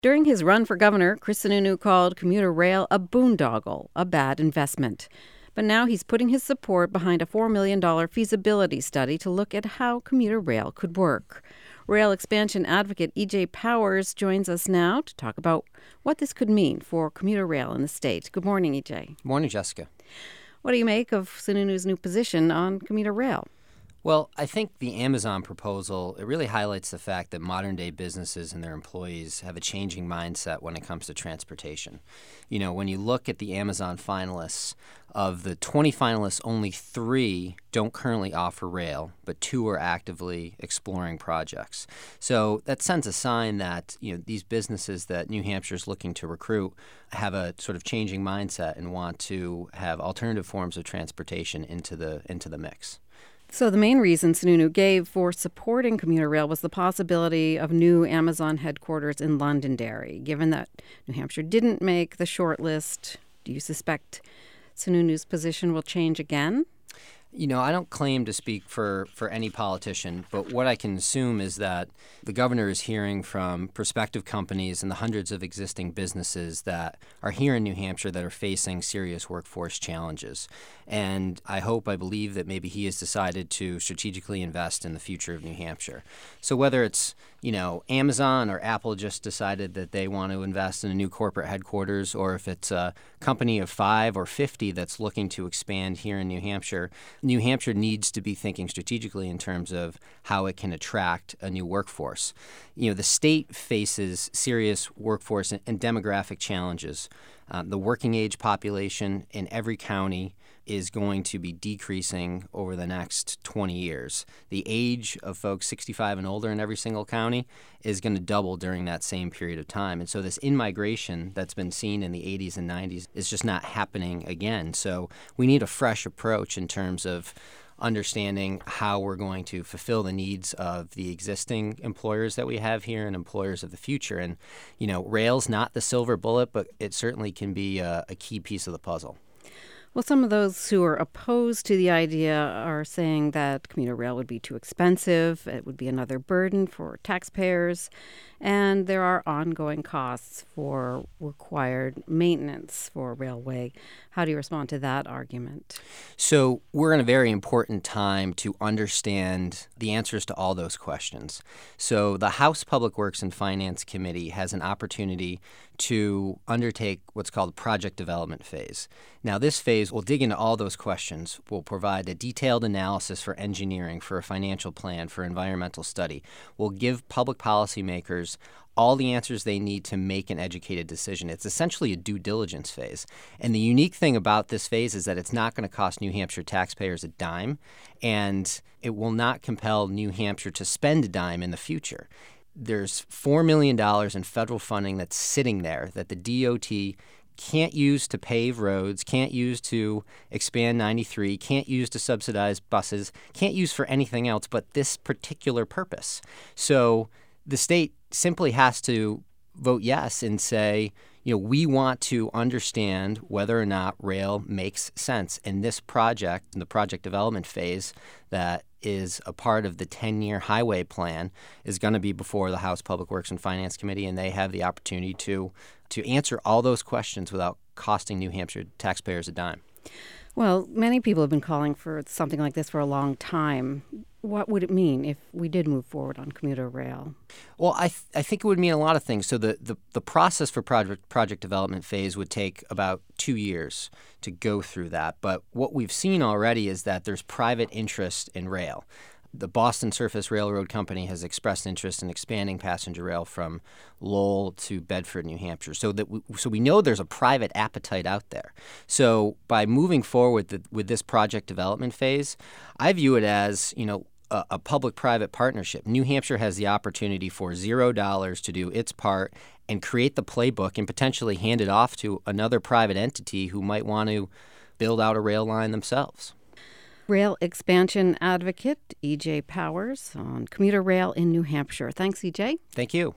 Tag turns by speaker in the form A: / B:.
A: During his run for governor, Chris Sununu called commuter rail a boondoggle, a bad investment. But now he's putting his support behind a $4 million feasibility study to look at how commuter rail could work. Rail expansion advocate E.J. Powers joins us now to talk about what this could mean for commuter rail in the state. Good morning, E.J.
B: Good morning, Jessica.
A: What do you make of Sununu's new position on commuter rail?
B: Well, I think the Amazon proposal, it really highlights the fact that modern-day businesses and their employees have a changing mindset when it comes to transportation. You know, when you look at the Amazon finalists, of the 20 finalists, only 3 don't currently offer rail, but 2 are actively exploring projects. So that sends a sign that, these businesses that New Hampshire is looking to recruit have a sort of changing mindset and want to have alternative forms of transportation into the mix.
A: So the main reason Sununu gave for supporting commuter rail was the possibility of new Amazon headquarters in Londonderry. Given that New Hampshire didn't make the short list, do you suspect Sununu's position will change again?
B: I don't claim to speak for any politician, but what I can assume is that the governor is hearing from prospective companies and the hundreds of existing businesses that are here in New Hampshire that are facing serious workforce challenges. And I believe that maybe he has decided to strategically invest in the future of New Hampshire. So whether it's, Amazon or Apple just decided that they want to invest in a new corporate headquarters, or if it's a company of 5 or 50 that's looking to expand here in New Hampshire needs to be thinking strategically in terms of how it can attract a new workforce. The state faces serious workforce and demographic challenges. The working age population in every county is going to be decreasing over the next 20 years. The age of folks 65 and older in every single county is going to double during that same period of time. And so this in-migration that's been seen in the 80s and 90s is just not happening again. So we need a fresh approach in terms of understanding how we're going to fulfill the needs of the existing employers that we have here and employers of the future. And, rail's not the silver bullet, but it certainly can be a key piece of the puzzle.
A: Well, some of those who are opposed to the idea are saying that commuter rail would be too expensive, it would be another burden for taxpayers, and there are ongoing costs for required maintenance for railway. How do you respond to that argument?
B: So we're in a very important time to understand the answers to all those questions. So the House Public Works and Finance Committee has an opportunity to undertake what's called a project development phase. Now, this phase will dig into all those questions, will provide a detailed analysis for engineering, for a financial plan, for environmental study, will give public policymakers all the answers they need to make an educated decision. It's essentially a due diligence phase. And the unique thing about this phase is that it's not going to cost New Hampshire taxpayers a dime, and it will not compel New Hampshire to spend a dime in the future. There's $4 million in federal funding that's sitting there that the DOT can't use to pave roads, can't use to expand 93, can't use to subsidize buses, can't use for anything else but this particular purpose. So the state simply has to vote yes and say, we want to understand whether or not rail makes sense. And this project, the project development phase that is a part of the 10-year highway plan, is going to be before the House Public Works and Finance Committee, and they have the opportunity to answer all those questions without costing New Hampshire taxpayers a dime.
A: Well, many people have been calling for something like this for a long time. What would it mean if we did move forward on commuter rail?
B: Well, I think it would mean a lot of things. So the process for project development phase would take about 2 years to go through that. But what we've seen already is that there's private interest in rail. The Boston Surface Railroad Company has expressed interest in expanding passenger rail from Lowell to Bedford, New Hampshire. So we know there's a private appetite out there. So by moving forward with this project development phase, I view it as, a public-private partnership. New Hampshire has the opportunity for $0 to do its part and create the playbook and potentially hand it off to another private entity who might want to build out a rail line themselves.
A: Rail expansion advocate E.J. Powers on commuter rail in New Hampshire. Thanks, E.J.
B: Thank you.